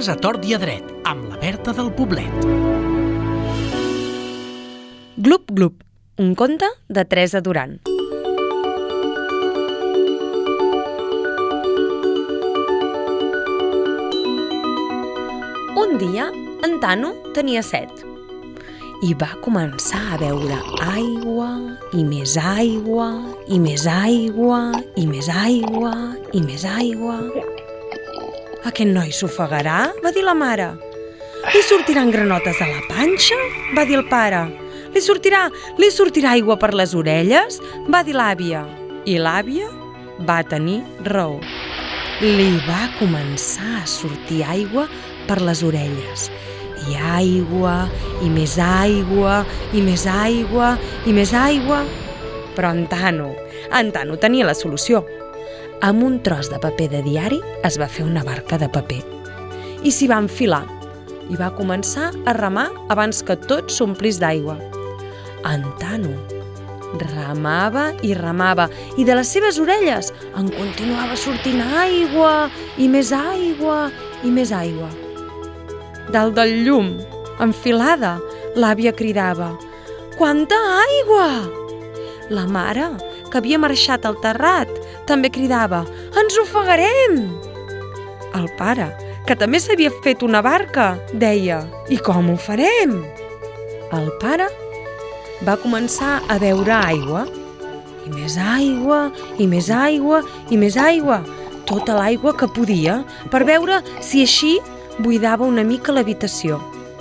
Contes a tort i a dret, amb la Berta del Poblet. Glup, glup, un conte de Teresa Duran. Un dia, en Tano tenia set i va començar a beure aigua, i més aigua, i més aigua, i més aigua, i més aigua. Aquest noi s'ofegarà, va dir la mare. Li sortiran granotes a la panxa, va dir el pare. Li sortirà aigua per les orelles, va dir l'àvia. I l'àvia va tenir raó. Li va començar a sortir aigua per les orelles. I aigua, i més aigua, i més aigua, i més aigua. Però en Tano tenia la solució. Amb un tros de paper de diari es va fer una barca de paper. I s'hi va enfilar. I va començar a remar abans que tot s'omplís d'aigua. En Tano remava, i de les seves orelles en continuava sortint aigua, i més aigua, i més aigua. Dalt del llum, enfilada, l'àvia cridava: «Quanta aigua!» La mare, que havia marxat al terrat, també cridava: «Ens ofegarem!» El pare, que també s'havia fet una barca, deia: «I com ho farem?» El pare va començar a beure aigua, i més aigua, i més aigua, i més aigua, tota l'aigua que podia, per veure si així buidava una mica l'habitació.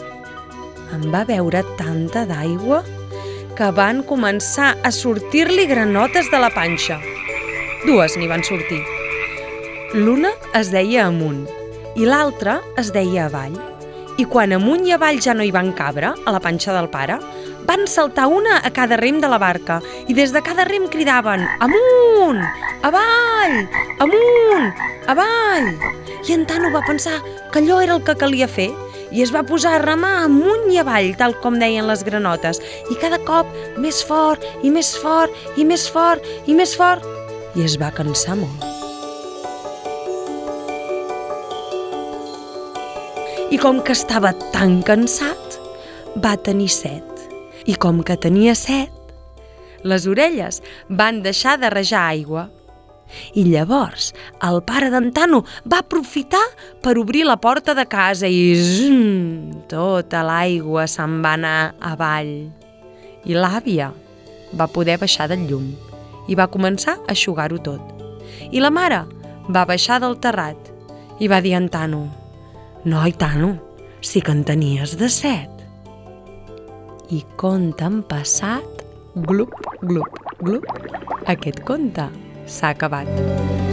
En va beure tanta d'aigua que van començar a sortir-li granotes de la panxa. Dues n'hi van sortir. L'una es deia amunt i l'altra es deia avall. I quan amunt i avall ja no hi van cabre, a la panxa del pare, van saltar una a cada rem de la barca i des de cada rem cridaven: «Amunt! Avall! Amunt! Avall!» I en Tano va pensar que allò era el que calia fer i es va posar a remar amunt i avall, tal com deien les granotes, i cada cop més fort, i més fort, i més fort, i més fort, i es va cansar molt. I com que estava tan cansat, va tenir set. I com que tenia set, les orelles van deixar de rajar aigua. I llavors el pare d'en Tano va aprofitar per obrir la porta de casa i tota l'aigua se'n va anar avall. I l'àvia va poder baixar del llum i va començar a eixugar-ho tot. I la mare va baixar del terrat i va dir a en Tano: «Noi, Tano, sí que en tenies de set». I conte en passat, glup, glup, glup, aquest conte s'ha acabat.